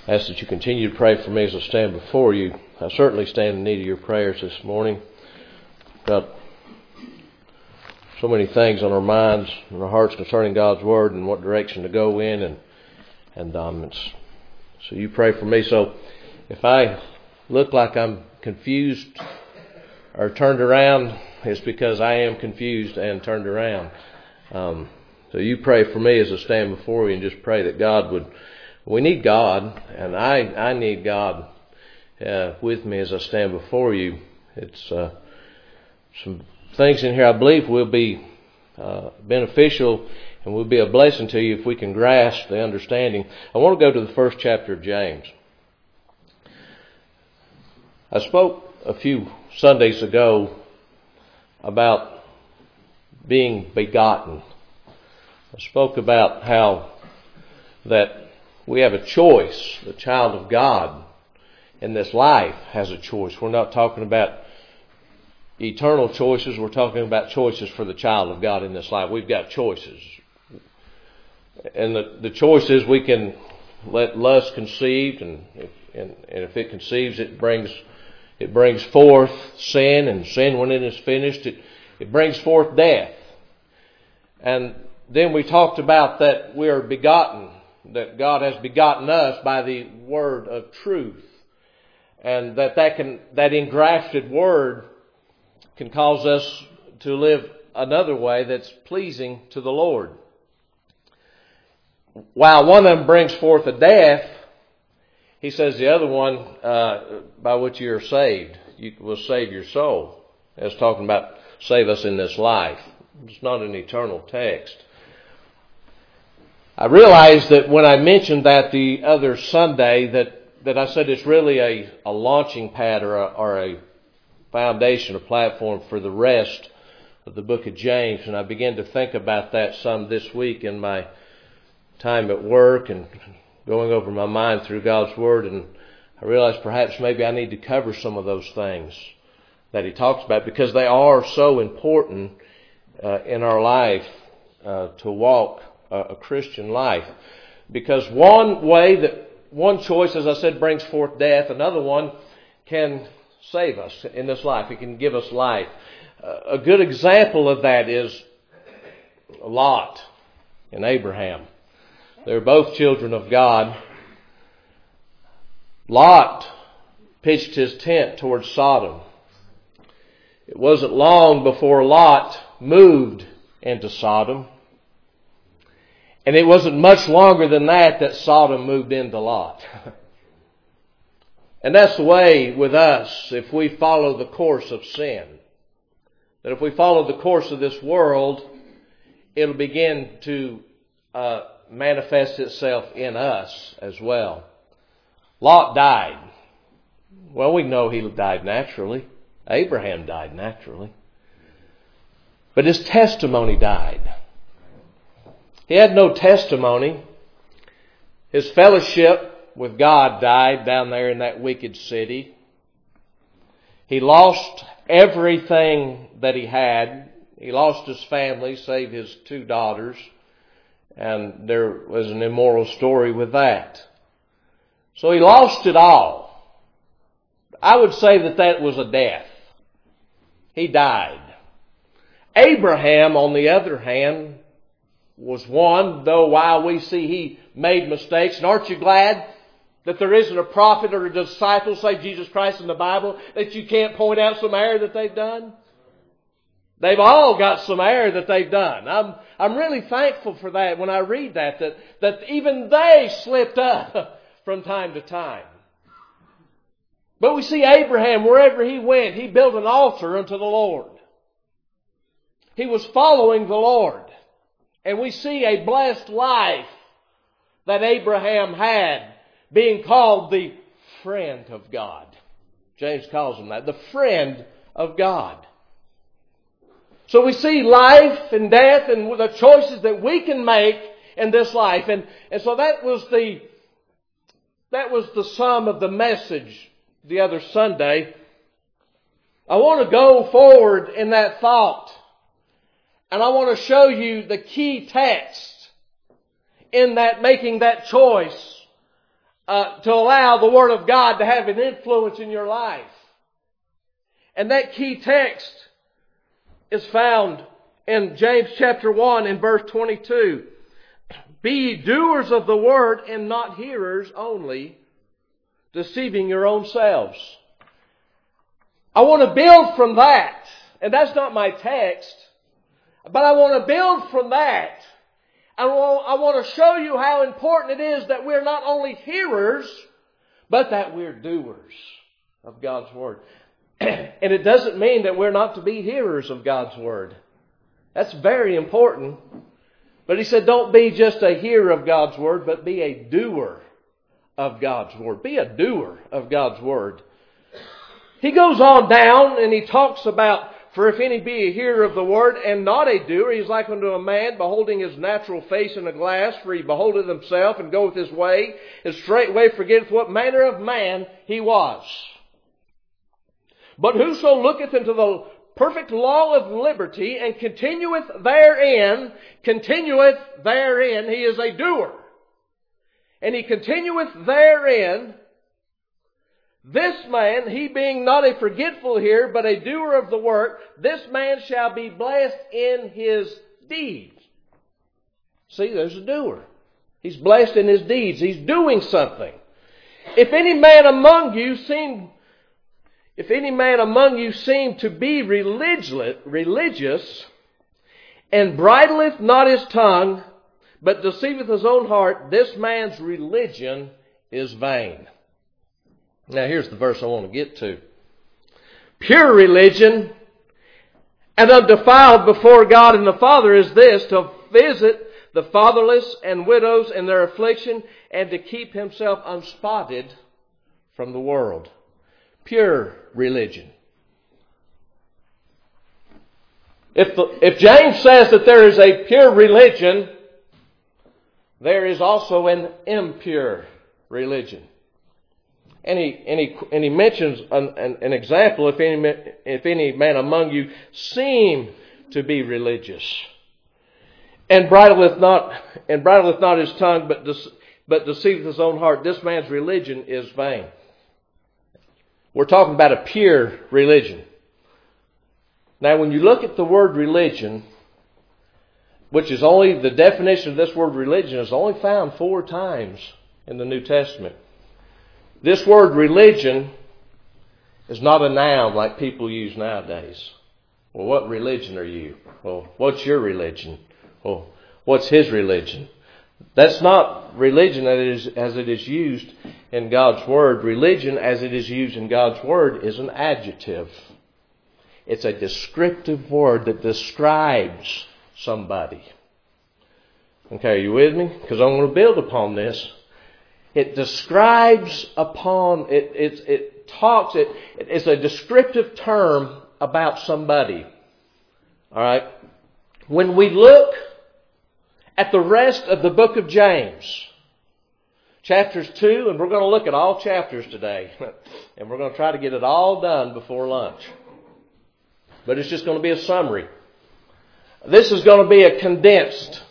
ask that you continue to pray for me as I stand before you. I certainly stand in need of your prayers this morning. Got so many things on our minds and our hearts concerning God's Word and what direction to go in, so you pray for me. So if I look like I'm confused or turned around, it's because I am confused and turned around. So you pray for me as I stand before you, and just pray that God would. We need God, and I need God with me as I stand before you. It's some things in here I believe will be beneficial and will be a blessing to you if we can grasp the understanding. I want to go to the first chapter of James. I spoke a few Sundays ago about being begotten. I spoke about how that we have a choice. The child of God in this life has a choice. We're not talking about eternal choices. We're talking about choices for the child of God in this life. We've got choices. And the choice is we can let lust conceive, and if it conceives, it brings forth sin, and sin, when it is finished, it brings forth death. And then we talked about that we are begotten, that God has begotten us by the word of truth, and that engrafted word can cause us to live another way that's pleasing to the Lord. While one of them brings forth a death, he says the other one, by which you are saved, you will save your soul. It's talking about save us in this life. It's not an eternal text. I realized that when I mentioned that the other Sunday, that I said it's really a launching pad or a foundation, a platform for the rest of the book of James. And I began to think about that some this week in my time at work and going over my mind through God's Word. And I realized perhaps maybe I need to cover some of those things that he talks about, because they are so important in our life to walk a Christian life. Because one choice, as I said, brings forth death. Another one can save us in this life. It can give us life. A good example of that is Lot and Abraham. They're both children of God. Lot pitched his tent towards Sodom. It wasn't long before Lot moved into Sodom. And it wasn't much longer than that Sodom moved into Lot. And that's the way with us if we follow the course of sin. That if we follow the course of this world, it'll begin to manifest itself in us as well. Lot died. Well, we know he died naturally. Abraham died naturally. But his testimony died. He had no testimony. His fellowship with God died down there in that wicked city. He lost everything that he had. He lost his family, save his 2 daughters. And there was an immoral story with that. So he lost it all. I would say that was a death. He died. Abraham, on the other hand, was one, though while we see he made mistakes. And aren't you glad that there isn't a prophet or a disciple, say Jesus Christ in the Bible, that you can't point out some error that they've done? They've all got some error that they've done. I'm really thankful for that when I read that even they slipped up from time to time. But we see Abraham, wherever he went, he built an altar unto the Lord. He was following the Lord. And we see a blessed life that Abraham had, being called the friend of God. James calls him that, the friend of God. So we see life and death and the choices that we can make in this life. And so that was the sum of the message the other Sunday. I want to go forward in that thought. And I want to show you the key text in that making that choice to allow the Word of God to have an influence in your life. And that key text is found in James chapter 1 and verse 22. Be ye doers of the Word and not hearers only, deceiving your own selves. I want to build from that. And that's not my text. But I want to build from that. I want to show you how important it is that we're not only hearers, but that we're doers of God's Word. And it doesn't mean that we're not to be hearers of God's Word. That's very important. But he said, don't be just a hearer of God's Word, but be a doer of God's Word. Be a doer of God's Word. He goes on down and he talks about, for if any be a hearer of the Word and not a doer, he is like unto a man beholding his natural face in a glass, for he beholdeth himself and goeth his way, and straightway forgetteth what manner of man he was. But whoso looketh into the perfect law of liberty and continueth therein, he is a doer. And he continueth therein, this man, he being not a forgetful hearer, but a doer of the work, this man shall be blessed in his deeds. See, there's a doer. He's blessed in his deeds. He's doing something. If any man among you seem to be religious, and bridleth not his tongue, but deceiveth his own heart, this man's religion is vain. Now here's the verse I want to get to. Pure religion and undefiled before God and the Father is this, to visit the fatherless and widows in their affliction, and to keep himself unspotted from the world. Pure religion. If James says that there is a pure religion, there is also an impure religion. And he mentions an example, if any man among you seem to be religious, and bridleth not his tongue, but deceiveth his own heart, this man's religion is vain. We're talking about a pure religion. Now, when you look at the word religion, which is only, the definition of this word religion is only found 4 times in the New Testament. This word religion is not a noun like people use nowadays. Well, what religion are you? Well, what's your religion? Well, what's his religion? That's not religion as it is used in God's Word. Religion as it is used in God's Word is an adjective. It's a descriptive word that describes somebody. Okay, are you with me? Because I'm going to build upon this. It describes upon, it's a descriptive term about somebody. Alright? When we look at the rest of the book of James, chapters 2, and we're going to look at all chapters today, and we're going to try to get it all done before lunch. But it's just going to be a summary. This is going to be condensed.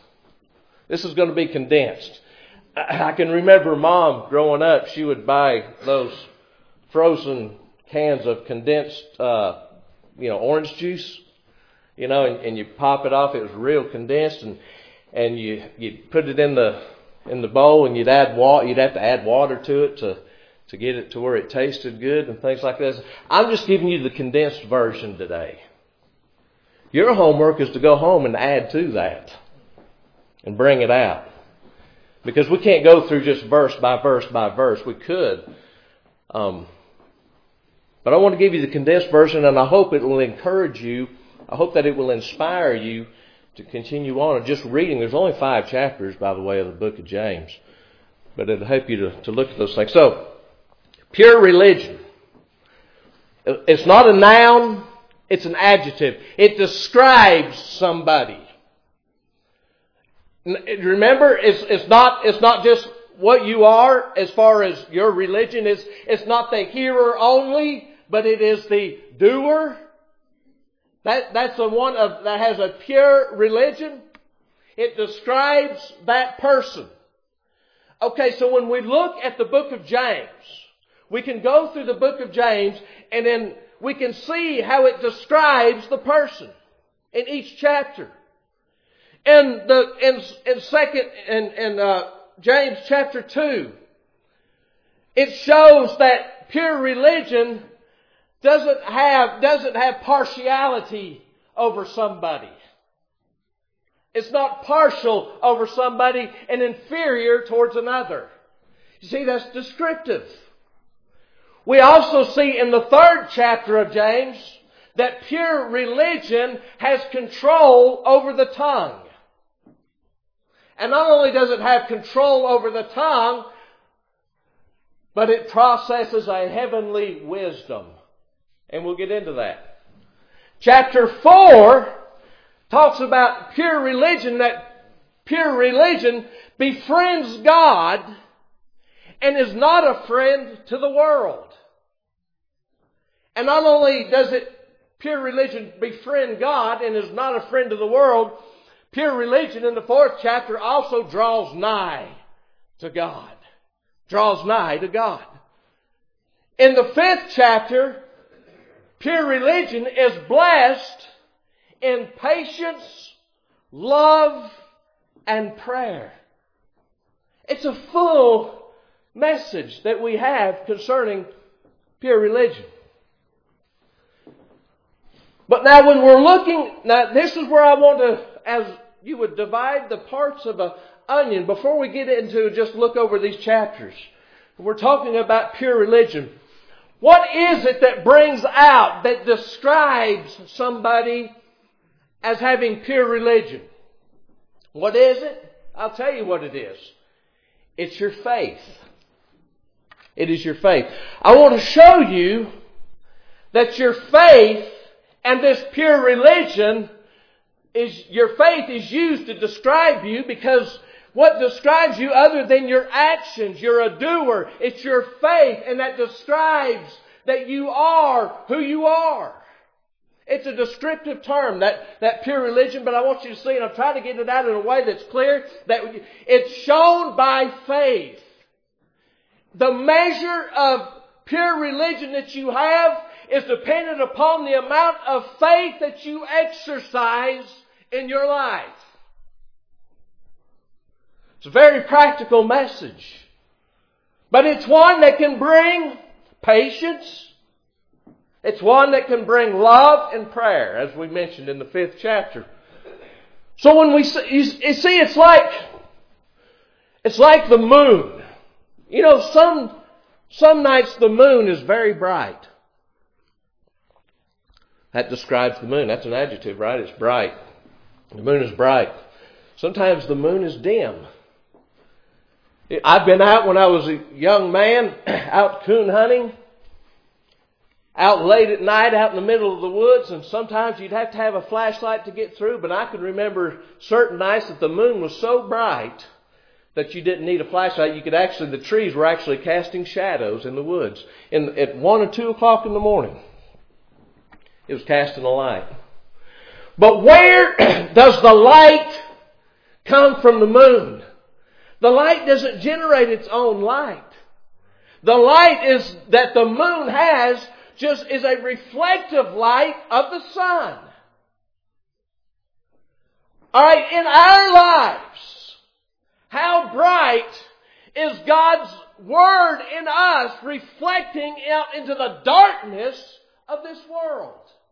I can remember Mom growing up, she would buy those frozen cans of condensed, orange juice, and you pop it off. It was real condensed, and you'd put it in the bowl, and you'd have to add water to it to get it to where it tasted good and things like this. I'm just giving you the condensed version today. Your homework is to go home and add to that and bring it out. Because we can't go through just verse by verse by verse. We could. But I want to give you the condensed version, and I hope it will encourage you. I hope that it will inspire you to continue on. And just reading, there's only 5 chapters, by the way, of the book of James. But it'll help you to look at those things. So, pure religion. It's not a noun. It's an adjective. It describes somebody. Remember, it's not just what you are as far as your religion. It's not the hearer only, but it is the doer. That's the one that has a pure religion. It describes that person. Okay, so when we look at the book of James, we can go through the book of James and then we can see how it describes the person in each chapter. In James chapter 2, it shows that pure religion doesn't have partiality over somebody. It's not partial over somebody and inferior towards another. You see, that's descriptive. We also see in the 3rd chapter of James that pure religion has control over the tongue. And not only does it have control over the tongue, but it processes a heavenly wisdom. And we'll get into that. Chapter 4 talks about pure religion, that pure religion befriends God and is not a friend to the world. And not only does pure religion befriend God and is not a friend to the world, pure religion in the 4th chapter also draws nigh to God. Draws nigh to God. In the 5th chapter, pure religion is blessed in patience, love, and prayer. It's a full message that we have concerning pure religion. But now when we're looking, now this is where I want to, as you would divide the parts of an onion, before we get into just look over these chapters. We're talking about pure religion. What is it that brings out, that describes somebody as having pure religion? What is it? I'll tell you what it is. It's your faith. It is your faith. I want to show you that your faith and this pure religion your faith is used to describe you, because what describes you other than your actions, you're a doer, it's your faith, and that describes that you are who you are. It's a descriptive term, that pure religion, but I want you to see, and I'm trying to get it out in a way that's clear, that it's shown by faith. The measure of pure religion that you have is dependent upon the amount of faith that you exercise in your life. It's a very practical message. But it's one that can bring patience. It's one that can bring love and prayer, as we mentioned in the 5th chapter. So when we see, you see, it's like the moon. You know, some nights the moon is very bright. That describes the moon. That's an adjective, right? It's bright. The moon is bright. Sometimes the moon is dim. I've been out when I was a young man, out coon hunting, out late at night, out in the middle of the woods, and sometimes you'd have to have a flashlight to get through, but I can remember certain nights that the moon was so bright that you didn't need a flashlight. You could actually, the trees were actually casting shadows in the woods. At 1 or 2 o'clock in the morning, it was casting a light. But where does the light come from the moon? The light doesn't generate its own light. The light is that the moon has just is a reflective light of the sun. Alright, in our lives, how bright is God's Word in us reflecting out into the darkness of this world?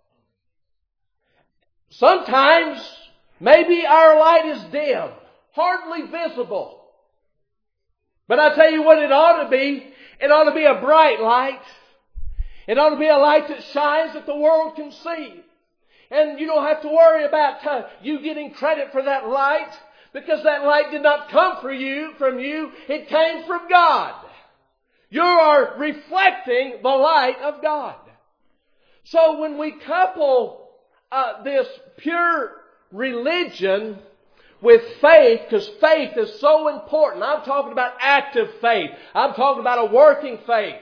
Sometimes, maybe our light is dim, hardly visible. But I tell you what it ought to be. It ought to be a bright light. It ought to be a light that shines that the world can see. And you don't have to worry about you getting credit for that light, because that light did not come from you. It came from God. You are reflecting the light of God. So when we couple this pure religion with faith, because faith is so important. I'm talking about active faith. I'm talking about a working faith.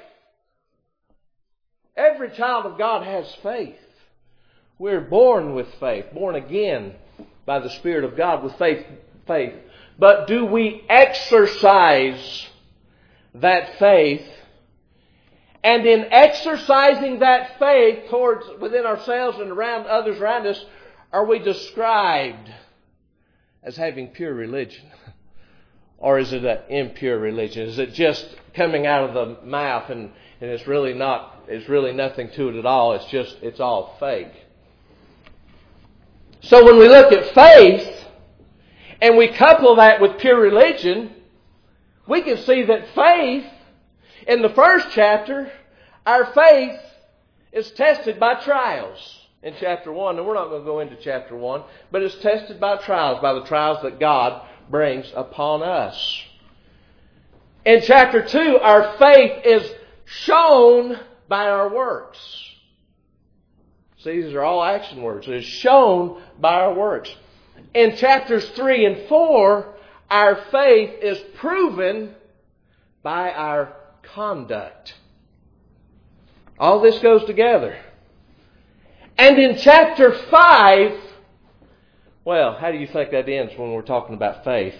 Every child of God has faith. We're born with faith, born again by the Spirit of God with faith but do we exercise that faith? And in exercising that faith towards within ourselves and around others around us, are we described as having pure religion? Or is it an impure religion? Is it just coming out of the mouth and it's really nothing to it at all? It's all fake. So when we look at faith and we couple that with pure religion, we can see that faith, in the first chapter, our faith is tested by trials. In chapter 1, and we're not going to go into chapter 1, but it's tested by trials, by the trials that God brings upon us. In chapter 2, our faith is shown by our works. See, these are all action words. It is shown by our works. In chapters 3 and 4, our faith is proven by our conduct. All this goes together. And in chapter 5, well, how do you think that ends when we're talking about faith?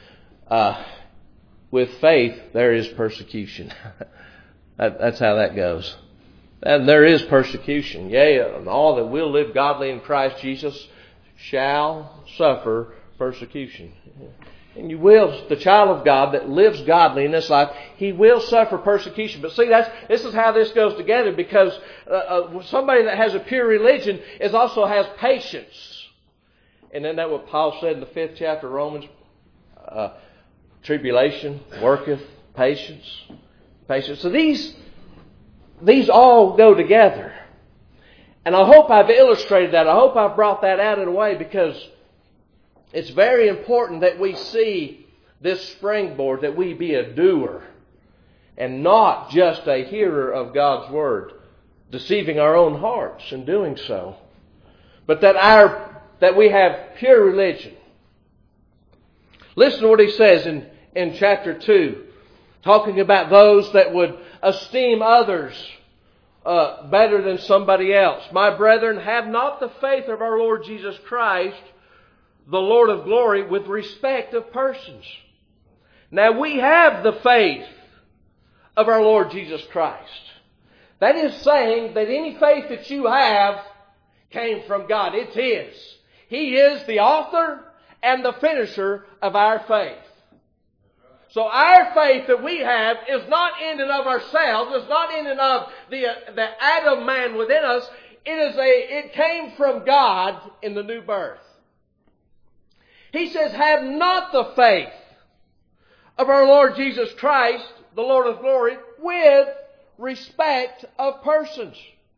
With faith, there is persecution. That's how that goes. And there is persecution. Yea, and all that will live godly in Christ Jesus shall suffer persecution. And you will, the child of God that lives godly in this life, he will suffer persecution. But see, this is how this goes together, because somebody that has a pure religion also has patience. And isn't that what Paul said in the 5th chapter of Romans? Tribulation worketh patience. Patience. So these all go together. And I hope I've illustrated that. I hope I've brought that out of the way, because it's very important that we see this springboard, that we be a doer and not just a hearer of God's Word, deceiving our own hearts in doing so. But that we have pure religion. Listen to what he says in chapter 2, talking about those that would esteem others better than somebody else. My brethren, have not the faith of our Lord Jesus Christ, the Lord of glory, with respect of persons. Now we have the faith of our Lord Jesus Christ. That is saying that any faith that you have came from God. It's His. He is the author and the finisher of our faith. So our faith that we have is not in and of ourselves. It's not in and of the Adam man within us. It came from God in the new birth. He says, have not the faith of our Lord Jesus Christ, the Lord of glory, with respect of persons.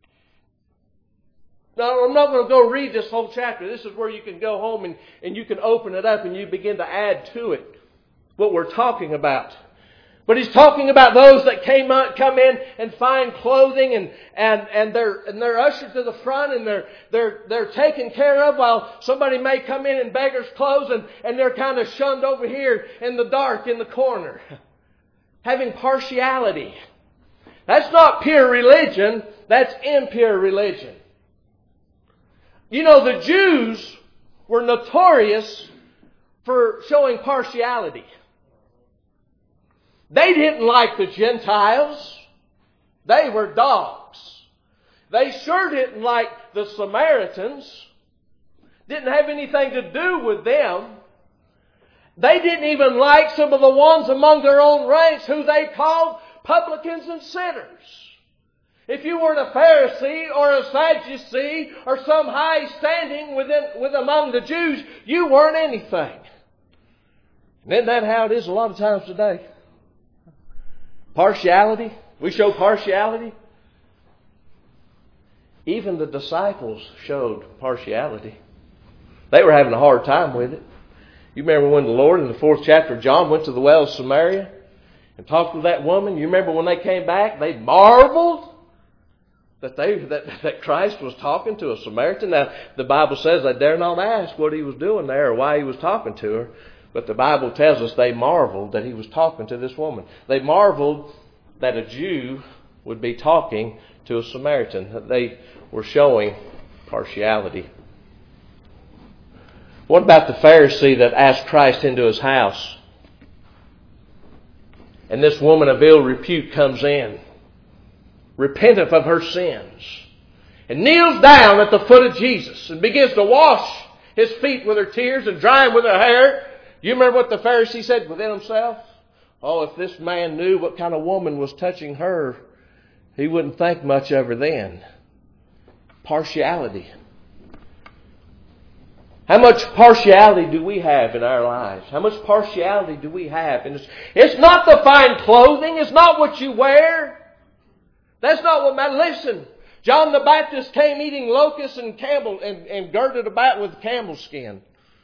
Now, I'm not going to go read this whole chapter. This is where you can go home and you can open it up and you begin to add to it what we're talking about. But he's talking about those that come in and find clothing and they're ushered to the front and they're taken care of, while somebody may come in beggar's clothes and they're kind of shunned over here in the dark in the corner. Having partiality. That's not pure religion. That's impure religion. You know, the Jews were notorious for showing partiality. They didn't like the Gentiles. They were dogs. They sure didn't like the Samaritans. Didn't have anything to do with them. They didn't even like some of the ones among their own ranks who they called publicans and sinners. If you weren't a Pharisee or a Sadducee or some high standing among the Jews, you weren't anything. And isn't that how it is a lot of times today? Partiality. We show partiality. Even the disciples showed partiality. They were having a hard time with it. You remember when the Lord in the 4th chapter of John went to the well of Samaria and talked with that woman? You remember when they came back, they marveled that Christ was talking to a Samaritan. Now, the Bible says they dare not ask what he was doing there or why he was talking to her. But the Bible tells us they marveled that he was talking to this woman. They marveled that a Jew would be talking to a Samaritan. They were showing partiality. What about the Pharisee that asked Christ into his house? And this woman of ill repute comes in, repentant of her sins, and kneels down at the foot of Jesus and begins to wash His feet with her tears and dry them with her hair. You remember what the Pharisee said within himself? Oh, if this man knew what kind of woman was touching her, he wouldn't think much of her then. Partiality. How much partiality do we have in our lives? How much partiality do we have? And it's not the fine clothing. It's not what you wear. That's not what matters. Listen, John the Baptist came eating locusts and and girded about with camel skin.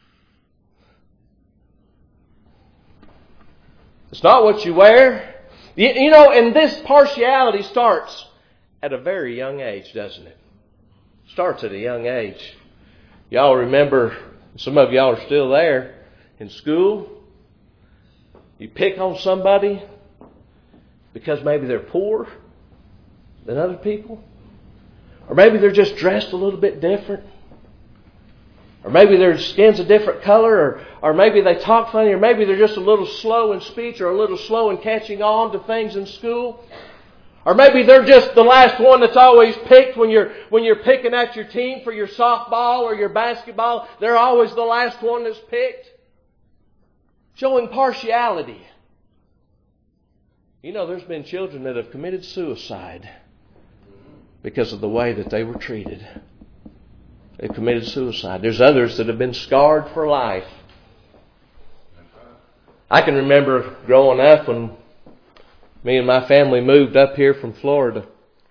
It's not what you wear. You know, and this partiality starts at a very young age, doesn't it? Starts at a young age. Y'all remember, some of y'all are still there, in school. You pick on somebody because maybe they're poorer than other people. Or maybe they're just dressed a little bit different. Or maybe their skin's a different color. Or maybe they talk funny. Or maybe they're just a little slow in speech or a little slow in catching on to things in school. Or maybe they're just the last one that's always picked when you're picking at your team for your softball or your basketball. They're always the last one that's picked. Showing partiality. You know, there's been children that have committed suicide because of the way that they were treated. They committed suicide. There's others that have been scarred for life. I can remember growing up when me and my family moved up here from Florida.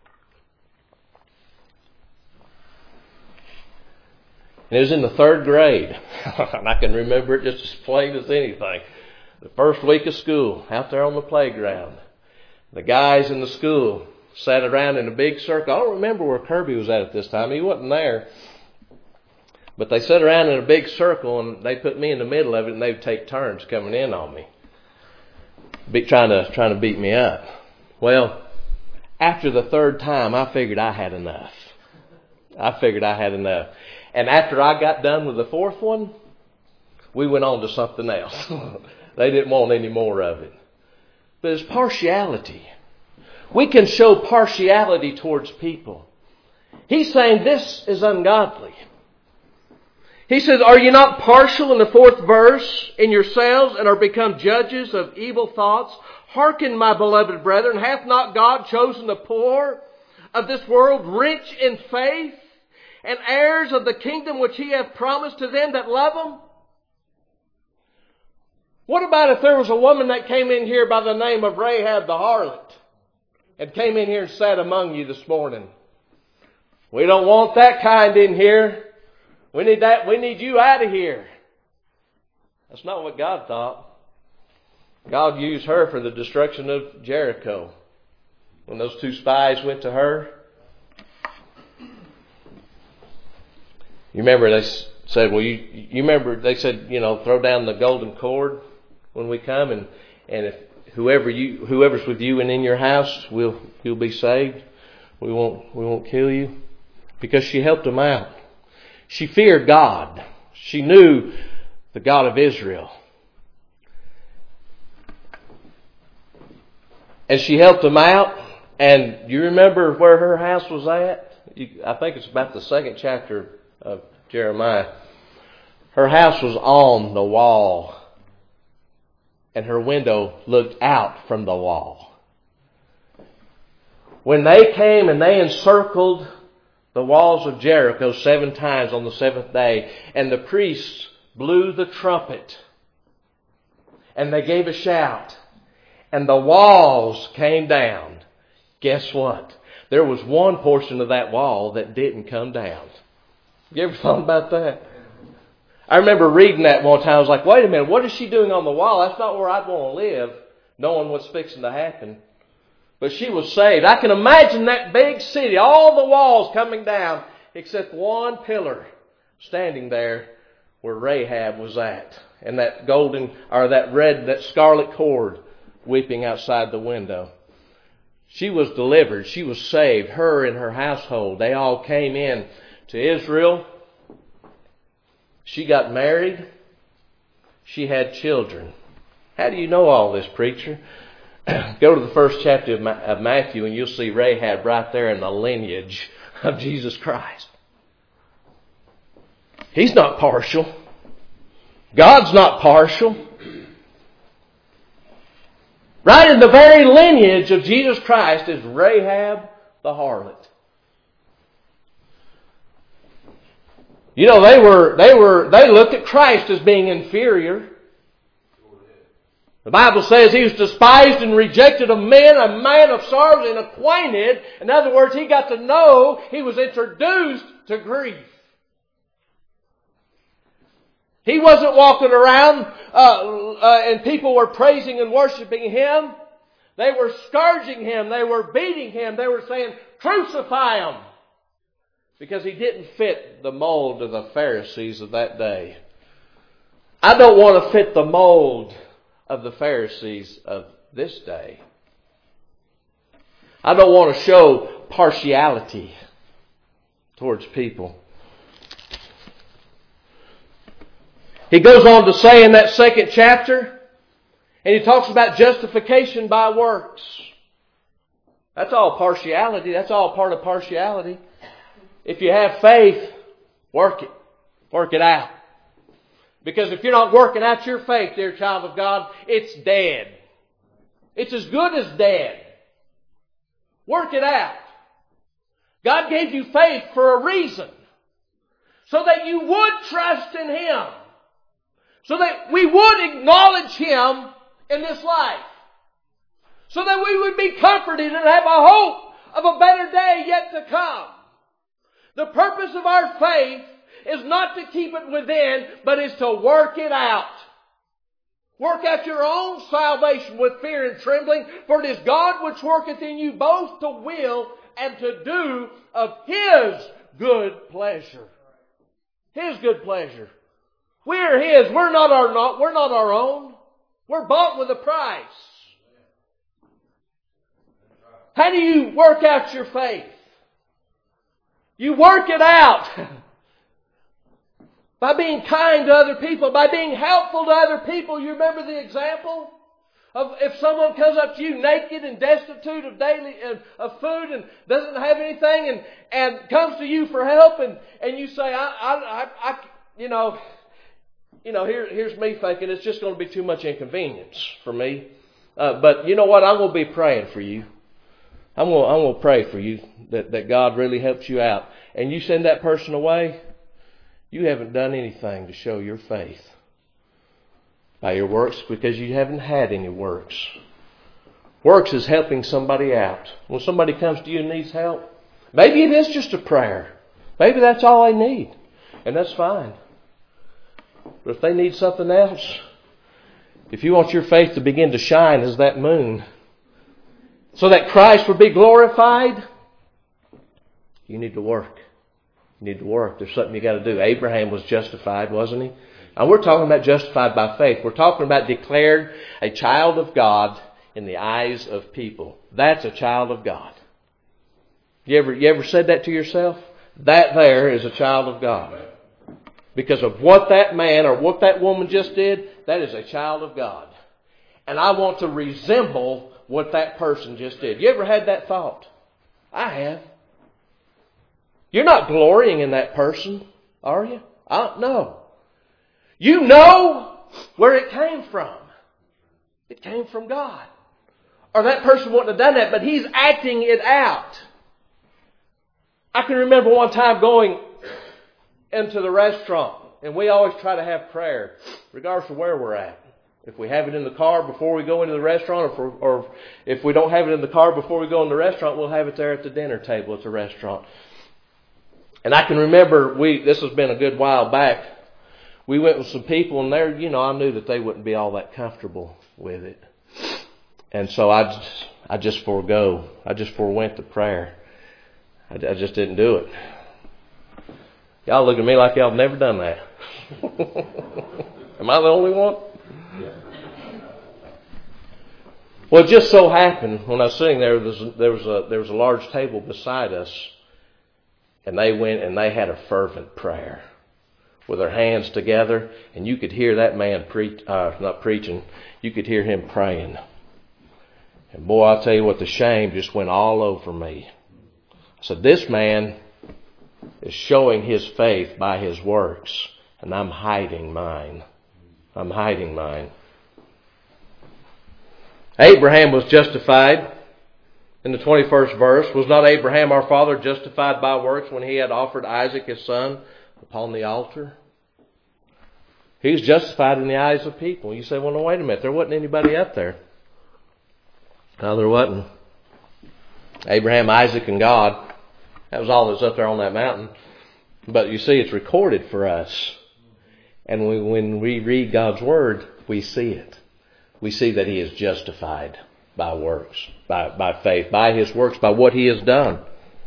And it was in the 3rd grade. And I can remember it just as plain as anything. The first week of school, out there on the playground. The guys in the school sat around in a big circle. I don't remember where Kirby was at this time. He wasn't there. But they sat around in a big circle and they put me in the middle of it and they'd take turns coming in on me. Trying to beat me up. Well, after the 3rd time, I figured I had enough. And after I got done with the 4th one, we went on to something else. They didn't want any more of it. But it's partiality. We can show partiality towards people. He's saying this is ungodly. He says, are you not partial in the 4th verse in yourselves and are become judges of evil thoughts? Hearken, my beloved brethren, hath not God chosen the poor of this world rich in faith and heirs of the kingdom which He hath promised to them that love Him? What about if there was a woman that came in here by the name of Rahab the harlot and came in here and sat among you this morning? We don't want that kind in here. We need that. We need you out of here. That's not what God thought. God used her for the destruction of Jericho. When those 2 spies went to her. You remember they said, well, you remember they said, throw down the golden cord when we come and if whoever's with you and in your house, you'll be saved. We won't kill you. Because she helped them out. She feared God. She knew the God of Israel. And she helped them out. And you remember where her house was at? I think it's about the 2nd chapter of Jeremiah. Her house was on the wall. And her window looked out from the wall. When they came and they encircled the walls of Jericho 7 times on the 7th day, and the priests blew the trumpet, and they gave a shout, and the walls came down. Guess what? There was one portion of that wall that didn't come down. You ever thought about that? I remember reading that one time. I was like, wait a minute, what is she doing on the wall? That's not where I'd want to live, knowing what's fixing to happen. But she was saved. I can imagine that big city, all the walls coming down, except one pillar standing there where Rahab was at. And that that scarlet cord weeping outside the window. She was delivered. She was saved. Her and her household. They all came in to Israel. She got married. She had children. How do you know all this, preacher? Go to the first chapter of Matthew and you'll see Rahab right there in the lineage of Jesus Christ. He's not partial. God's not partial. Right in the very lineage of Jesus Christ is Rahab the harlot. You know, they looked at Christ as being inferior. The Bible says he was despised and rejected of men, a man of sorrows and acquainted. In other words, he got to know, he was introduced to grief. He wasn't walking around and people were praising and worshiping him. They were scourging him. They were beating him. They were saying, crucify him. Because he didn't fit the mold of the Pharisees of that day. I don't want to fit the mold of the Pharisees of this day. I don't want to show partiality towards people. He goes on to say in that second chapter, and he talks about justification by works. That's all partiality. That's all part of partiality. If you have faith, work it. Work it out. Because if you're not working out your faith, dear child of God, it's dead. It's as good as dead. Work it out. God gave you faith for a reason. So that you would trust in Him. So that we would acknowledge Him in this life. So that we would be comforted and have a hope of a better day yet to come. The purpose of our faith is not to keep it within, but is to work it out. Work out your own salvation with fear and trembling, for it is God which worketh in you both to will and to do of His good pleasure. His good pleasure. We are His. We're not our own. We're bought with a price. How do you work out your faith? You work it out by being kind to other people, by being helpful to other people. You remember the example of if someone comes up to you naked and destitute of food and doesn't have anything and comes to you for help and you say, here's me thinking it's just going to be too much inconvenience for me. But you know what? I'm going to be praying for you. I'm going to pray for you that God really helps you out. And you send that person away, you haven't done anything to show your faith by your works because you haven't had any works. Works is helping somebody out. When somebody comes to you and needs help, maybe it is just a prayer. Maybe that's all they need. And that's fine. But if they need something else, if you want your faith to begin to shine as that moon, so that Christ would be glorified, you need to work. You need to work. There's something you got to do. Abraham was justified, wasn't he? And we're talking about justified by faith. We're talking about declared a child of God in the eyes of people. That's a child of God. You ever said that to yourself? That there is a child of God. Because of what that man or what that woman just did, that is a child of God. And I want to resemble what that person just did. You ever had that thought? I have. You're not glorying in that person, are you? No. You know where it came from. It came from God. Or that person wouldn't have done that, but he's acting it out. I can remember one time going into the restaurant, and we always try to have prayer, regardless of where we're at. If we have it in the car before we go into the restaurant, or if we don't have it in the car before we go in the restaurant, we'll have it there at the dinner table at the restaurant. And I can remember, this has been a good while back, we went with some people and I knew that they wouldn't be all that comfortable with it. And so I just forewent the prayer. I just didn't do it. Y'all look at me like y'all have never done that. Am I the only one? Well, it just so happened when I was sitting there was a large table beside us, and they went and they had a fervent prayer. with their hands together, and you could hear that man not preaching, you could hear him praying. And boy, I'll tell you what, the shame just went all over me. I said, this man is showing his faith by his works, and I'm hiding mine. I'm hiding mine. Abraham was justified in the 21st verse. Was not Abraham our father justified by works when he had offered Isaac his son upon the altar? He was justified in the eyes of people. You say, well, no, wait a minute. There wasn't anybody up there. No, there wasn't. Abraham, Isaac, and God. That was all that was up there on that mountain. But you see, it's recorded for us. And when we read God's Word, we see it. We see that He is justified by works, by faith, by His works, by what He has done.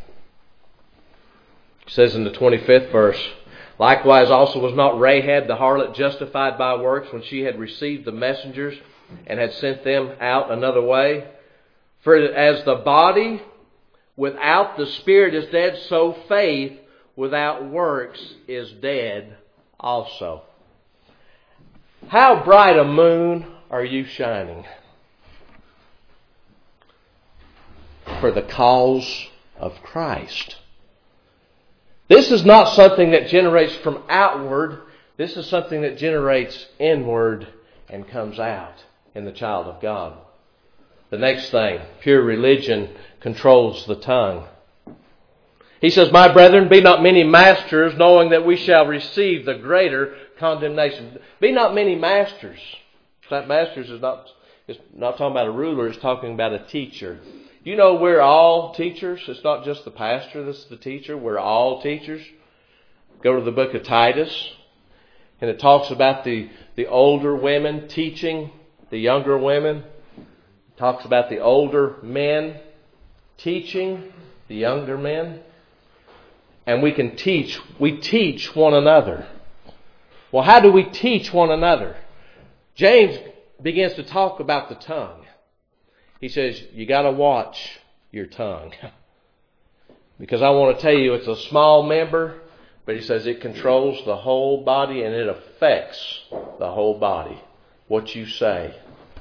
It says in the 25th verse, likewise also was not Rahab the harlot justified by works when she had received the messengers and had sent them out another way? For as the body without the spirit is dead, so faith without works is dead also. How bright a moon are you shining for the cause of Christ? This is not something that generates from outward. This is something that generates inward and comes out in the child of God. The next thing, pure religion controls the tongue. He says, my brethren, be not many masters, knowing that we shall receive the greater condemnation. Be not many masters. That masters is not talking about a ruler, it's talking about a teacher. You know, we're all teachers. It's not just the pastor that's the teacher. We're all teachers. Go to the book of Titus, and it talks about the older women teaching the younger women. It talks about the older men teaching the younger men. And we teach one another. Well, how do we teach one another? James begins to talk about the tongue. He says, you got to watch your tongue. Because I want to tell you, it's a small member, but he says it controls the whole body and it affects the whole body. What you say.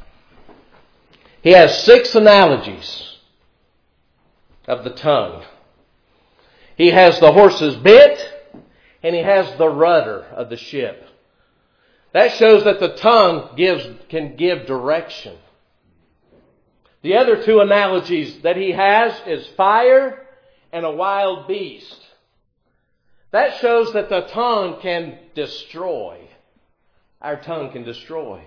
He has 6 analogies of the tongue. He has the horse's bit, and he has the rudder of the ship. That shows that the tongue can give direction. The other 2 analogies that he has is fire and a wild beast. That shows that the tongue can destroy. Our tongue can destroy.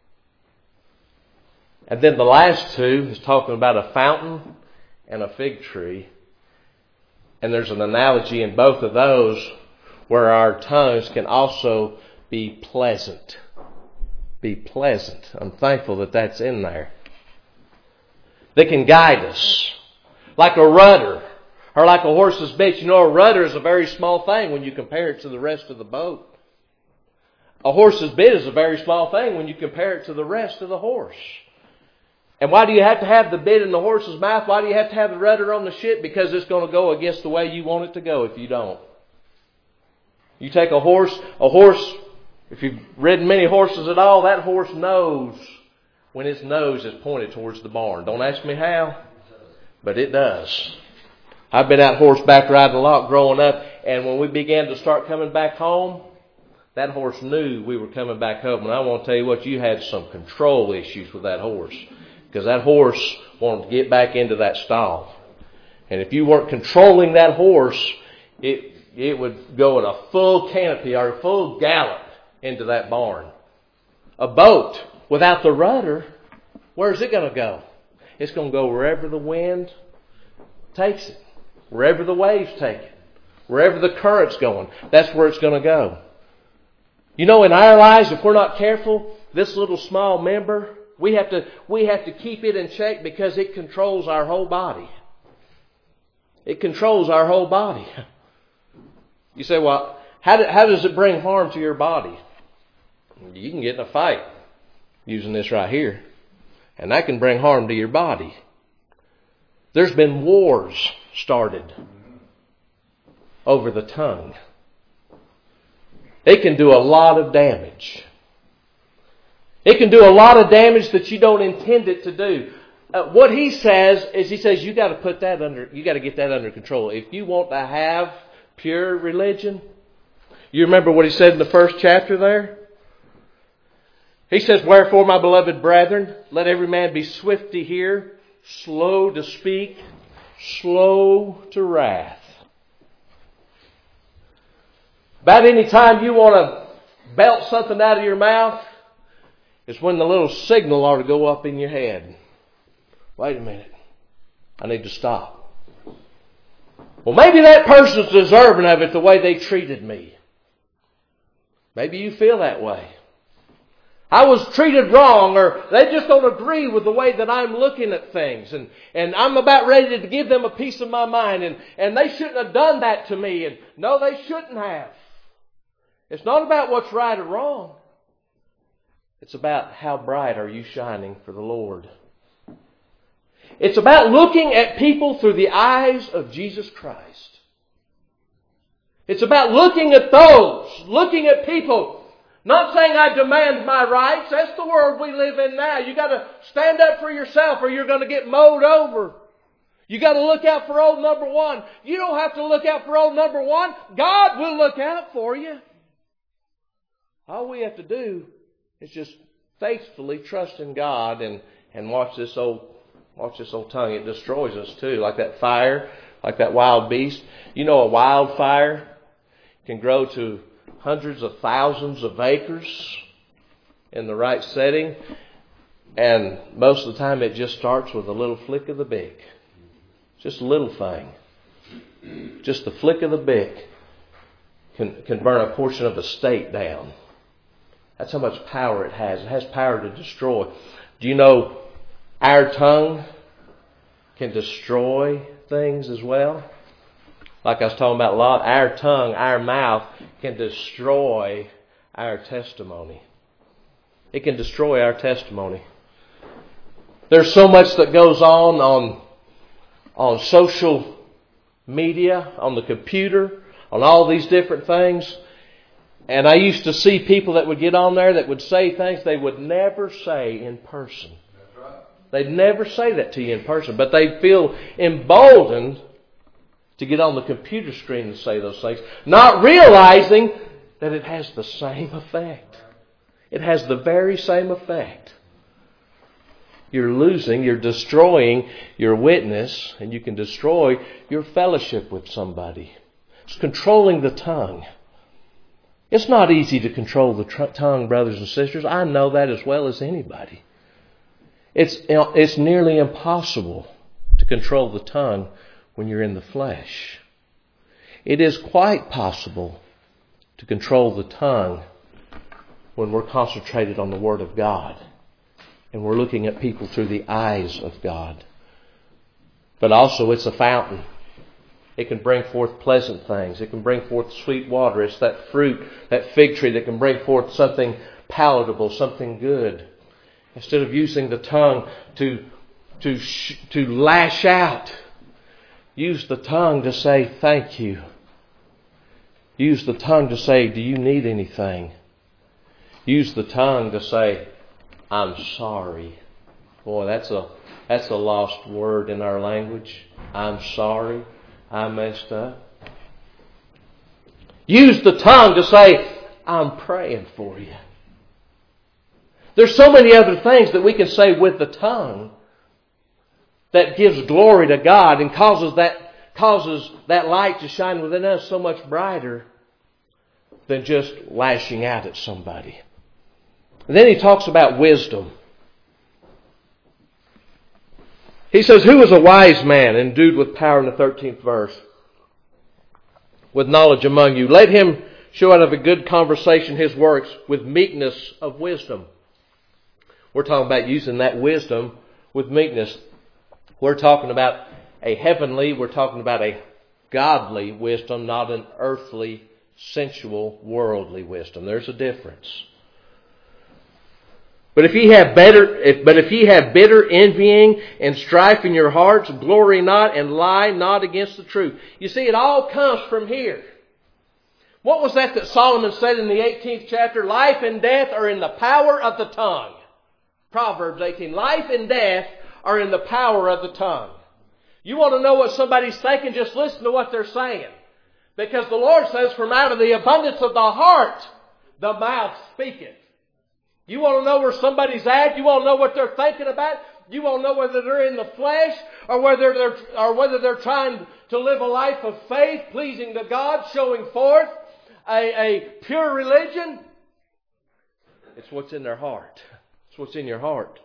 And then the last 2 is talking about a fountain and a fig tree. And there's an analogy in both of those where our tongues can also be pleasant. Be pleasant. I'm thankful that that's in there. They can guide us. Like a rudder. Or like a horse's bit. You know, a rudder is a very small thing when you compare it to the rest of the boat. A horse's bit is a very small thing when you compare it to the rest of the horse. And why do you have to have the bit in the horse's mouth? Why do you have to have the rudder on the ship? Because it's going to go against the way you want it to go if you don't. You take a horse, if you've ridden many horses at all, that horse knows when its nose is pointed towards the barn. Don't ask me how, but it does. I've been out horseback riding a lot growing up, and when we began to start coming back home, that horse knew we were coming back home. And I want to tell you what, you had some control issues with that horse. Because that horse wanted to get back into that stall. And if you weren't controlling that horse, it would go at a full canopy or a full gallop into that barn. A boat without the rudder, where's it going to go? It's going to go wherever the wind takes it. Wherever the waves take it. Wherever the current's going. That's where it's going to go. You know, in our lives, if we're not careful, this little small member, we have to keep it in check because it controls our whole body. It controls our whole body. You say, well, how does it bring harm to your body? You can get in a fight using this right here. And that can bring harm to your body. There's been wars started over the tongue. it can do a lot of damage. It can do a lot of damage that you don't intend it to do. What he says is, he says, you got to get that under control. If you want to have pure religion, you remember what he said in the first chapter there? He says, wherefore, my beloved brethren, let every man be swift to hear, slow to speak, slow to wrath. About any time you want to belt something out of your mouth, it's when the little signal ought to go up in your head. Wait a minute. I need to stop. Well, maybe that person's deserving of it the way they treated me. Maybe you feel that way. I was treated wrong, or they just don't agree with the way that I'm looking at things. And I'm about ready to give them a piece of my mind. And they shouldn't have done that to me. And no, they shouldn't have. It's not about what's right or wrong. It's about how bright are you shining for the Lord. It's about looking at people through the eyes of Jesus Christ. It's about looking at people. Not saying I demand my rights. That's the world we live in now. You got to stand up for yourself or you're going to get mowed over. You got to look out for old number one. You don't have to look out for old number one. God will look out for you. All we have to do is just faithfully trust in God and watch this old tongue. It destroys us too, like that fire, like that wild beast. You know, a wildfire can grow to hundreds of thousands of acres in the right setting. And most of the time it just starts with a little flick of the beak. Just a little thing. Just the flick of the beak can burn a portion of a state down. That's how much power it has. It has power to destroy. Do you know our tongue can destroy things as well? Like I was talking about a lot, our tongue, our mouth can destroy our testimony. It can destroy our testimony. There's so much that goes on social media, on the computer, on all these different things. And I used to see people that would get on there that would say things they would never say in person. That's right. They'd never say that to you in person, but they feel emboldened to get on the computer screen and say those things, not realizing that it has the same effect. It has the very same effect. You're destroying your witness, and you can destroy your fellowship with somebody. It's controlling the tongue. It's not easy to control the tongue, brothers and sisters. I know that as well as anybody. It's nearly impossible to control the tongue when you're in the flesh. It is quite possible to control the tongue when we're concentrated on the Word of God and we're looking at people through the eyes of God. But also it's a fountain. It can bring forth pleasant things. It can bring forth sweet water. It's that fruit, that fig tree that can bring forth something palatable, something good. Instead of using the tongue to lash out, use the tongue to say thank you. Use the tongue to say, do you need anything? Use the tongue to say, I'm sorry. Boy, that's a lost word in our language. I'm sorry. I messed up. Use the tongue to say, I'm praying for you. There's so many other things that we can say with the tongue that gives glory to God and causes that light to shine within us so much brighter than just lashing out at somebody. And then he talks about wisdom. He says, who is a wise man endued with power in the 13th verse? With knowledge among you. Let him show out of a good conversation his works with meekness of wisdom. We're talking about using that wisdom with meekness. We're talking about we're talking about a godly wisdom, not an earthly, sensual, worldly wisdom. There's a difference. But if ye have bitter envying and strife in your hearts, glory not and lie not against the truth. You see, it all comes from here. What was that Solomon said in the 18th chapter? Life and death are in the power of the tongue. Proverbs 18. Life and death are in the power of the tongue. You want to know what somebody's thinking? Just listen to what they're saying. Because the Lord says, from out of the abundance of the heart, the mouth speaketh. You want to know where somebody's at? You want to know what they're thinking about? You want to know whether they're in the flesh or whether they're trying to live a life of faith, pleasing to God, showing forth a pure religion? It's what's in their heart. It's what's in your heart.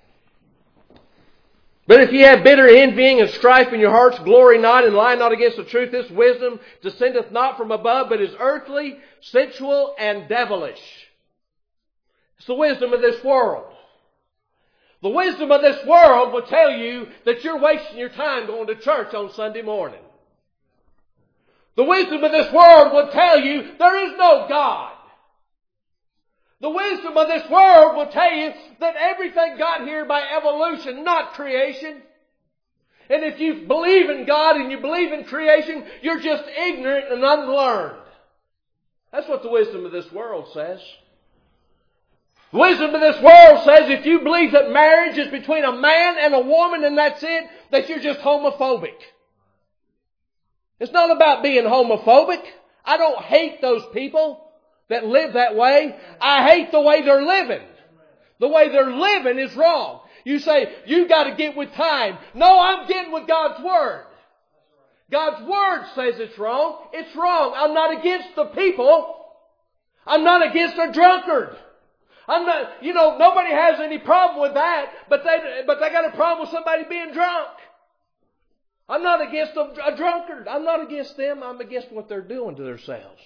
But if ye have bitter envying and strife in your hearts, glory not and lie not against the truth. This wisdom descendeth not from above, but is earthly, sensual, and devilish. It's the wisdom of this world. The wisdom of this world will tell you that you're wasting your time going to church on Sunday morning. The wisdom of this world will tell you there is no God. The wisdom of this world will tell you that everything got here by evolution, not creation. And if you believe in God and you believe in creation, you're just ignorant and unlearned. That's what the wisdom of this world says. The wisdom of this world says if you believe that marriage is between a man and a woman and that's it, that you're just homophobic. It's not about being homophobic. I don't hate those people that live that way. I hate the way they're living. The way they're living is wrong. You say, you got to get with time. No, I'm getting with God's Word. God's Word says it's wrong. It's wrong. I'm not against the people. I'm not against a drunkard. I'm not, nobody has any problem with that, but they got a problem with somebody being drunk. I'm not against a drunkard. I'm not against them. I'm against what they're doing to themselves.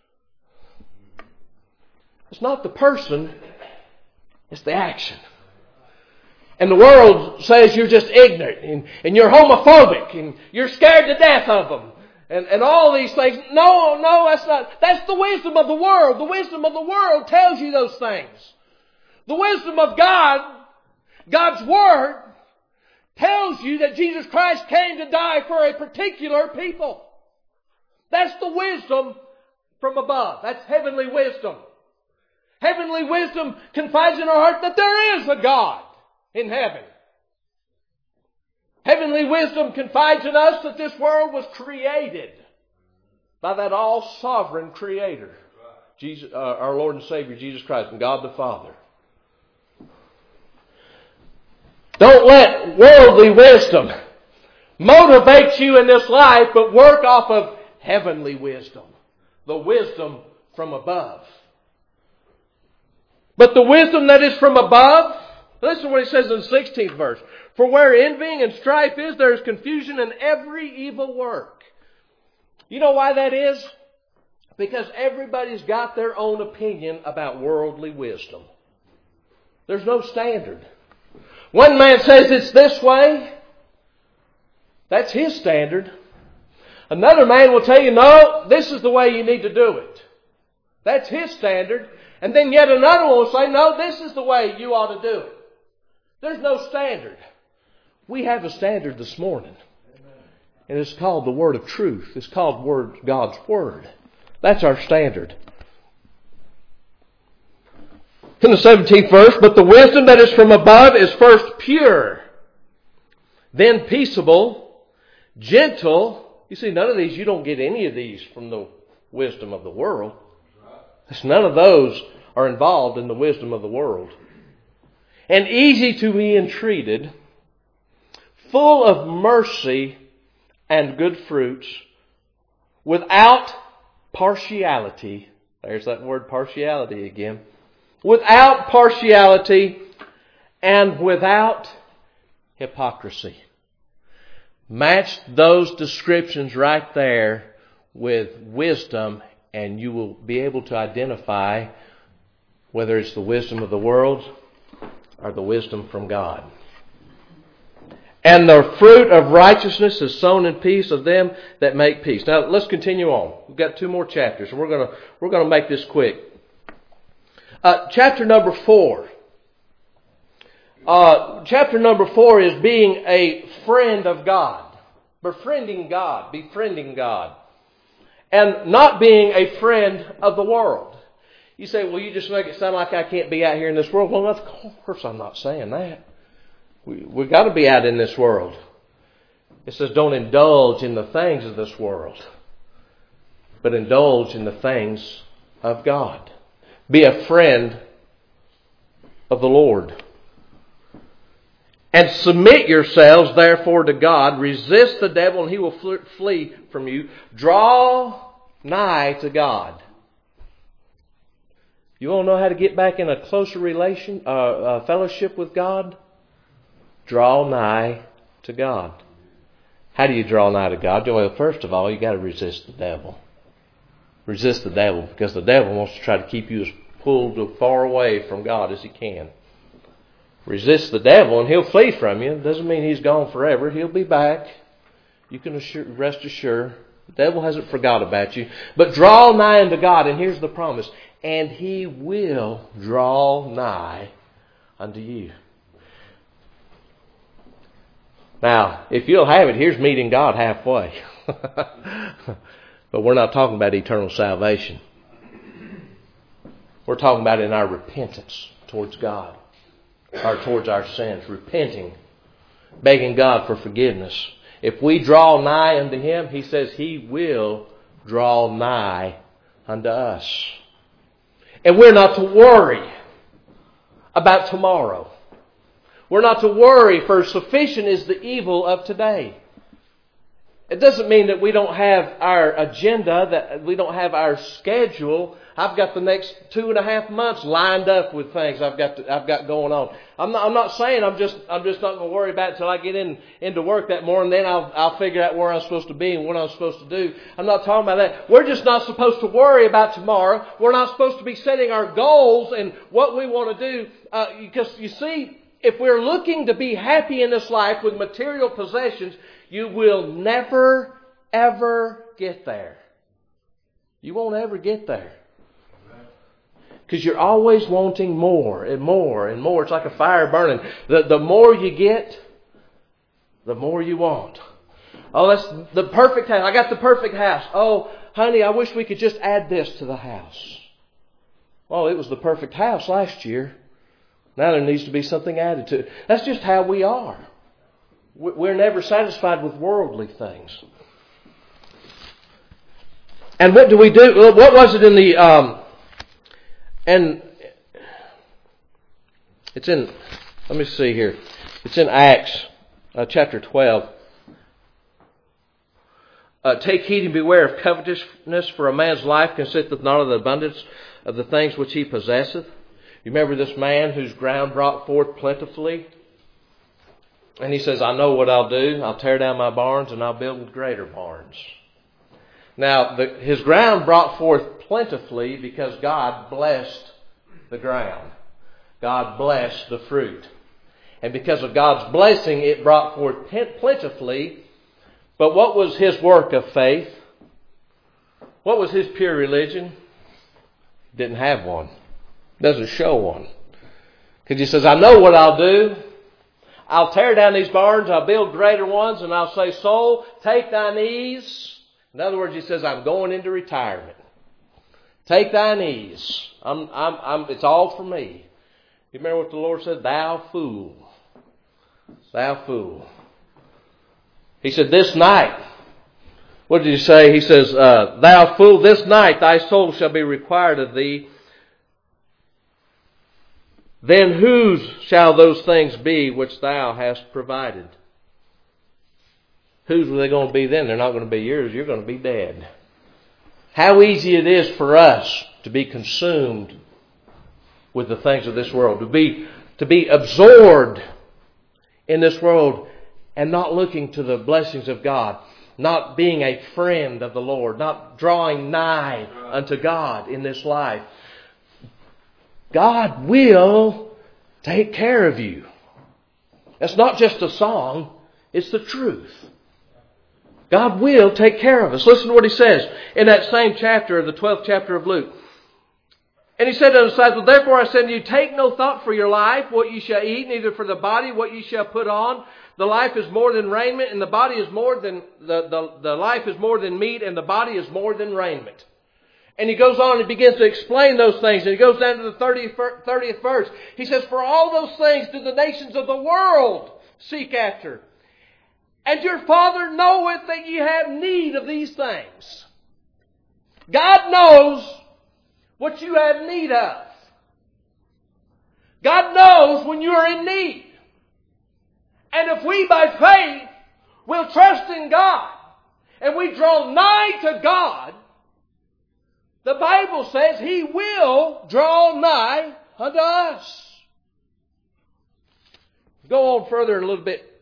It's not the person, it's the action. And the world says you're just ignorant and you're homophobic and you're scared to death of them and all these things. No, that's not. That's the wisdom of the world. The wisdom of the world tells you those things. The wisdom of God, God's Word, tells you that Jesus Christ came to die for a particular people. That's the wisdom from above. That's heavenly wisdom. Heavenly wisdom confides in our heart that there is a God in heaven. Heavenly wisdom confides in us that this world was created by that all-sovereign Creator, Jesus, our Lord and Savior, Jesus Christ, and God the Father. Don't let worldly wisdom motivate you in this life, but work off of heavenly wisdom, the wisdom from above. But the wisdom that is from above, listen to what he says in the 16th verse. For where envying and strife is, there is confusion in every evil work. You know why that is? Because everybody's got their own opinion about worldly wisdom. There's no standard. One man says it's this way. That's his standard. Another man will tell you, no, this is the way you need to do it. That's his standard. And then yet another one will say, no, this is the way you ought to do it. There's no standard. We have a standard this morning. And it's called the Word of Truth. It's called God's Word. That's our standard. In the 17th verse, but the wisdom that is from above is first pure, then peaceable, gentle. You see, none of these, you don't get any of these from the wisdom of the world. None of those are involved in the wisdom of the world. And easy to be entreated, full of mercy and good fruits, without partiality. There's that word partiality again. Without partiality and without hypocrisy. Match those descriptions right there with wisdom, and you will be able to identify whether it's the wisdom of the world or the wisdom from God. And the fruit of righteousness is sown in peace of them that make peace. Now let's continue on. We've got 2 more chapters, and we're going to make this quick. Chapter number 4. Chapter number 4 is being a friend of God. Befriending God. and not being a friend of the world. You say, well, you just make it sound like I can't be out here in this world. Well, of course I'm not saying that. We've got to be out in this world. It says don't indulge in the things of this world, but indulge in the things of God. Be a friend of the Lord. And submit yourselves, therefore, to God. Resist the devil, and he will flee from you. Draw nigh to God. You want to know how to get back in a closer fellowship with God? Draw nigh to God. How do you draw nigh to God? Well, first of all, you got to resist the devil. Resist the devil, because the devil wants to try to keep you as pulled as far away from God as he can. Resist the devil and he'll flee from you. Doesn't mean he's gone forever. He'll be back. You can rest assured. The devil hasn't forgot about you. But draw nigh unto God, and here's the promise. And he will draw nigh unto you. Now, if you'll have it, here's meeting God halfway. But we're not talking about eternal salvation. We're talking about in our repentance towards God, or towards our sins, repenting, begging God for forgiveness. If we draw nigh unto Him, He says He will draw nigh unto us. And we're not to worry about tomorrow. We're not to worry, for sufficient is the evil of today. It doesn't mean that we don't have our agenda, that we don't have our schedule. I've got the next 2.5 months lined up with things I've got going on. I'm not saying I'm just not going to worry about it until I get into work that morning. Then I'll figure out where I'm supposed to be and what I'm supposed to do. I'm not talking about that. We're just not supposed to worry about tomorrow. We're not supposed to be setting our goals and what we want to do. Because you see, if we're looking to be happy in this life with material possessions, you will never, ever get there. You won't ever get there. Because you're always wanting more and more and more. It's like a fire burning. The more you get, the more you want. Oh, that's the perfect house. I got the perfect house. Oh, honey, I wish we could just add this to the house. Well, it was the perfect house last year. Now there needs to be something added to it. That's just how we are. We're never satisfied with worldly things. And what do we do? What was it in the... and it's in... Let me see here. It's in Acts chapter 12. Take heed and beware of covetousness, for a man's life consisteth not of the abundance of the things which he possesseth. You remember this man whose ground brought forth plentifully? And he says, I know what I'll do. I'll tear down my barns and I'll build greater barns. Now, his ground brought forth plentifully because God blessed the ground. God blessed the fruit. And because of God's blessing, it brought forth plentifully. But what was his work of faith? What was his pure religion? Didn't have one. Doesn't show one. Because he says, I know what I'll do. I'll tear down these barns, I'll build greater ones, and I'll say, soul, take thine ease. In other words, he says, I'm going into retirement. Take thine ease. It's all for me. You remember what the Lord said? Thou fool. Thou fool. He said, this night. What did he say? He says, thou fool, this night thy soul shall be required of thee. Then whose shall those things be which thou hast provided? Whose are they going to be then? They're not going to be yours. You're going to be dead. How easy it is for us to be consumed with the things of this world. To be absorbed in this world and not looking to the blessings of God. Not being a friend of the Lord. Not drawing nigh unto God in this life. God will take care of you. That's not just a song, it's the truth. God will take care of us. Listen to what He says in that same chapter, the 12th chapter of Luke. And He said to the disciples, therefore I say to you, take no thought for your life, what ye shall eat, neither for the body, what ye shall put on. the life is more than raiment, and the body is more than the life is more than meat, and the body is more than raiment. And he goes on and begins to explain those things. And he goes down to the 30th verse. He says, for all those things do the nations of the world seek after. And your Father knoweth that ye have need of these things. God knows what you have need of. God knows when you are in need. And if we by faith will trust in God and we draw nigh to God, the Bible says He will draw nigh unto us. Go on further a little bit.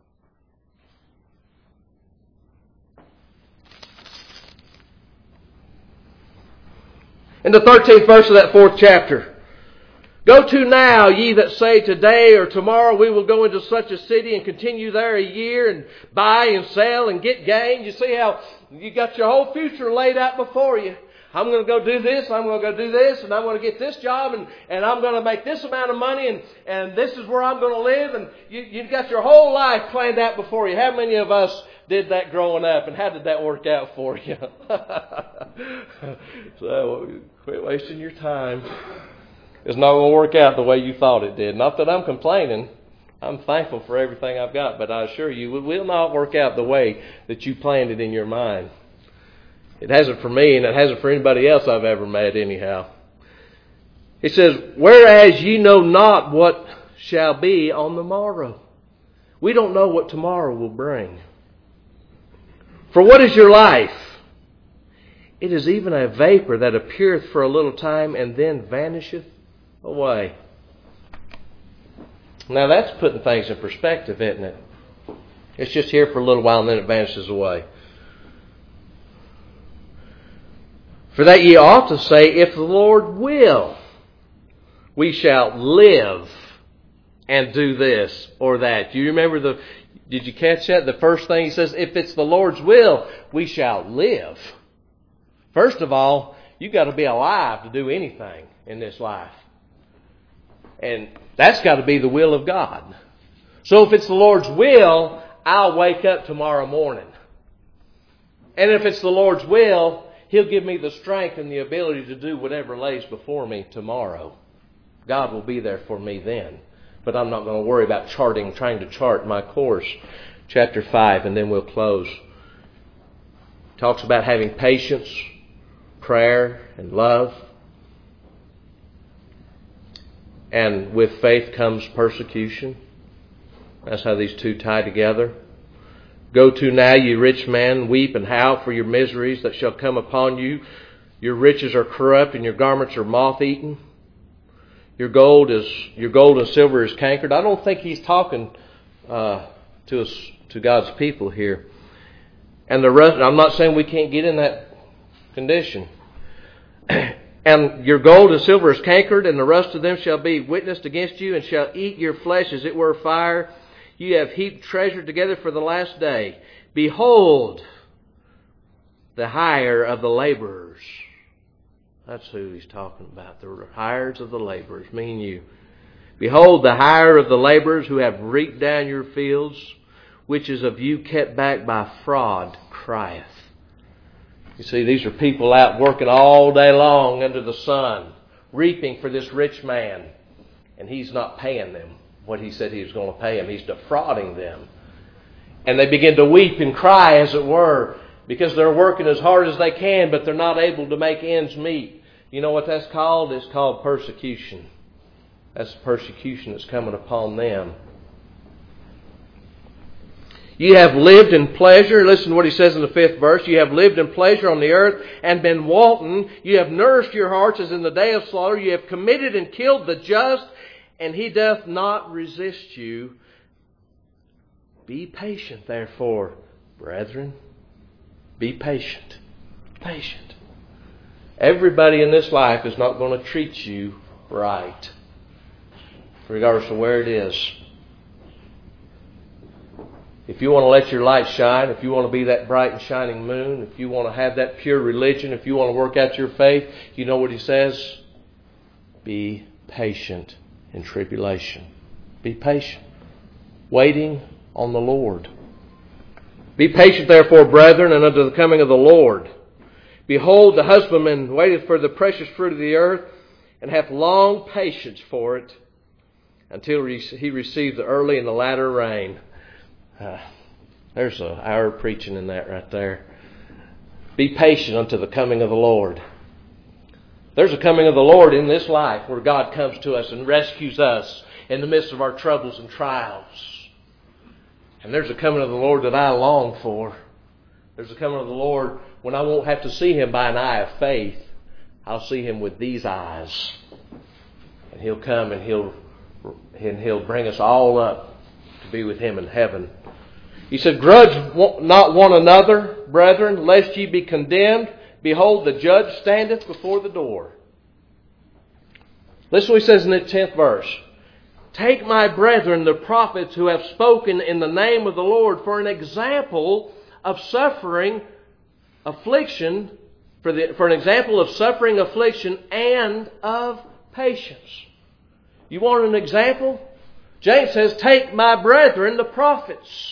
In the 13th verse of that 4th chapter. Go to now, ye that say today or tomorrow we will go into such a city and continue there a year and buy and sell and get gain. You see how you got your whole future laid out before you. I'm going to go do this, I'm going to go do this, and I'm going to get this job, and I'm going to make this amount of money, and this is where I'm going to live. And you've got your whole life planned out before you. How many of us did that growing up, and how did that work out for you? So quit wasting your time. It's not going to work out the way you thought it did. Not that I'm complaining. I'm thankful for everything I've got, but I assure you, it will not work out the way that you planned it in your mind. It hasn't for me, and it hasn't for anybody else I've ever met anyhow. It says, whereas ye know not what shall be on the morrow. We don't know what tomorrow will bring. For what is your life? It is even a vapor that appeareth for a little time and then vanisheth away. Now that's putting things in perspective, isn't it? It's just here for a little while and then it vanishes away. For that ye ought to say, if the Lord will, we shall live and do this or that. Do you remember did you catch that? The first thing he says, if it's the Lord's will, we shall live. First of all, you've got to be alive to do anything in this life. And that's got to be the will of God. So if it's the Lord's will, I'll wake up tomorrow morning. And if it's the Lord's will, He'll give me the strength and the ability to do whatever lays before me tomorrow. God will be there for me then. But I'm not going to worry about trying to chart my course. Chapter 5, and then we'll close. Talks about having patience, prayer, and love. And with faith comes persecution. That's how these two tie together. Go to now, ye rich man, weep and howl for your miseries that shall come upon you. Your riches are corrupt, and your garments are moth-eaten. Your gold and silver is cankered. I don't think he's talking to God's people here. And the rest, I'm not saying we can't get in that condition. And your gold and silver is cankered, and the rust of them shall be witnessed against you, and shall eat your flesh as it were fire. You have heaped treasure together for the last day. Behold, the hire of the laborers. That's who he's talking about. The hires of the laborers, me and you. Behold, the hire of the laborers who have reaped down your fields, which is of you kept back by fraud, crieth. You see, these are people out working all day long under the sun, reaping for this rich man, and he's not paying them what he said he was going to pay them. He's defrauding them. And they begin to weep and cry, as it were, because they're working as hard as they can, but they're not able to make ends meet. You know what that's called? It's called persecution. That's the persecution that's coming upon them. You have lived in pleasure. Listen to what he says in the 5th verse. You have lived in pleasure on the earth and been wanton. You have nourished your hearts as in the day of slaughter. You have committed and killed the just, and he doth not resist you. Be patient, therefore, brethren. Be patient. Patient. Everybody in this life is not going to treat you right, regardless of where it is. If you want to let your light shine, if you want to be that bright and shining moon, if you want to have that pure religion, if you want to work out your faith, you know what he says? Be patient in tribulation. Be patient. Waiting on the Lord. Be patient, therefore, brethren, and unto the coming of the Lord. Behold, the husbandman waiteth for the precious fruit of the earth, and hath long patience for it, until he receive the early and the latter rain. There's an hour of preaching in that right there. Be patient unto the coming of the Lord. There's a coming of the Lord in this life where God comes to us and rescues us in the midst of our troubles and trials. And there's a coming of the Lord that I long for. There's a coming of the Lord when I won't have to see Him by an eye of faith. I'll see Him with these eyes. And He'll come and He'll bring us all up to be with Him in heaven. He said, grudge not one another, brethren, lest ye be condemned. Behold, the judge standeth before the door. Listen to what he says in the 10th verse. Take my brethren, the prophets, who have spoken in the name of the Lord, for an example of suffering, affliction, for an example of suffering, affliction, and of patience. You want an example? James says, take my brethren, the prophets.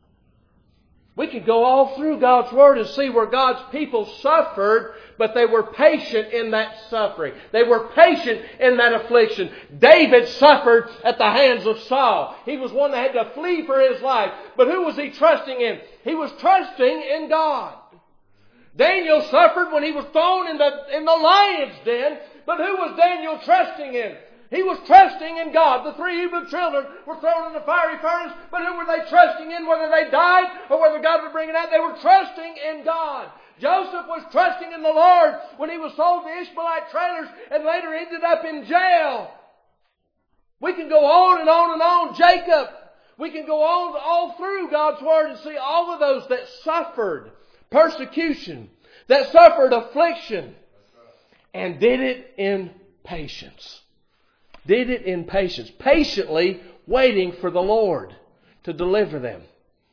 We could go all through God's Word and see where God's people suffered, but they were patient in that suffering. They were patient in that affliction. David suffered at the hands of Saul. He was one that had to flee for his life. But who was he trusting in? He was trusting in God. Daniel suffered when he was thrown in the lion's den. But who was Daniel trusting in? He was trusting in God. The 3 Hebrew children were thrown in the fiery furnace, but who were they trusting in? Whether they died or whether God would bring it out, they were trusting in God. Joseph was trusting in the Lord when he was sold to Ishmaelite traders and later ended up in jail. We can go on and on and on. Jacob. We can go on all through God's Word and see all of those that suffered persecution, that suffered affliction, and did it in patience. Did it in patience, patiently waiting for the Lord to deliver them.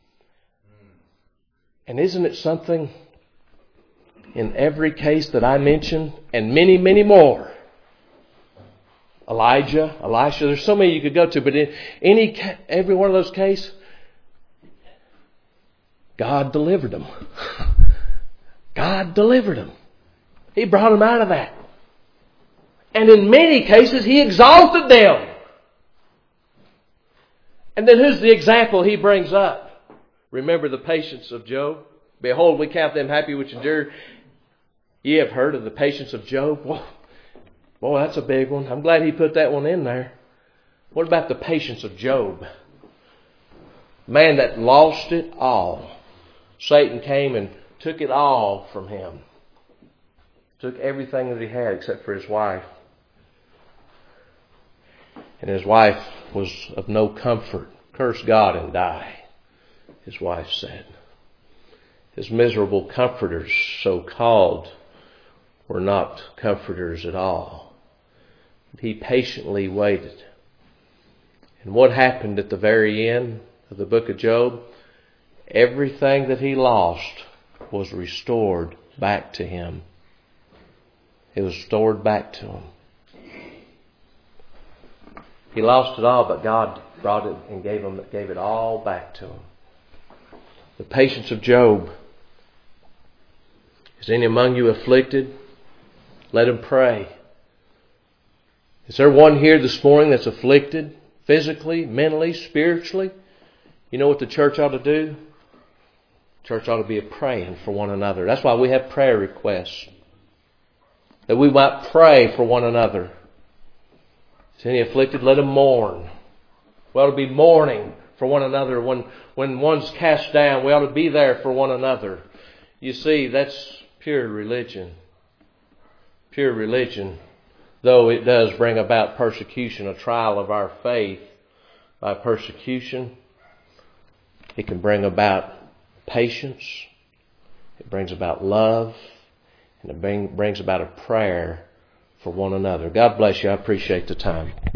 And isn't it something in every case that I mentioned, and many, many more? Elijah, Elisha, there's so many you could go to, but in every one of those cases, God delivered them. God delivered them. He brought them out of that. And in many cases, He exalted them. And then who's the example He brings up? Remember the patience of Job. Behold, we count them happy which endure. Ye have heard of the patience of Job. Boy, that's a big one. I'm glad He put that one in there. What about the patience of Job? Man that lost it all. Satan came and took it all from him. Took everything that he had except for his wife. And his wife was of no comfort. Curse God and die, his wife said. His miserable comforters, so called, were not comforters at all. He patiently waited. And what happened at the very end of the book of Job? Everything that he lost was restored back to him. It was restored back to him. He lost it all, but God brought it and gave it all back to him. The patience of Job. Is any among you afflicted? Let him pray. Is there one here this morning that's afflicted? Physically, mentally, spiritually? You know what the church ought to do? The church ought to be praying for one another. That's why we have prayer requests. That we might pray for one another. Is any afflicted? Let him mourn. We ought to be mourning for one another. When one's cast down, we ought to be there for one another. You see, that's pure religion. Pure religion. Though it does bring about persecution, a trial of our faith by persecution, it can bring about patience. It brings about love. And it brings about a prayer for one another. God bless you. I appreciate the time.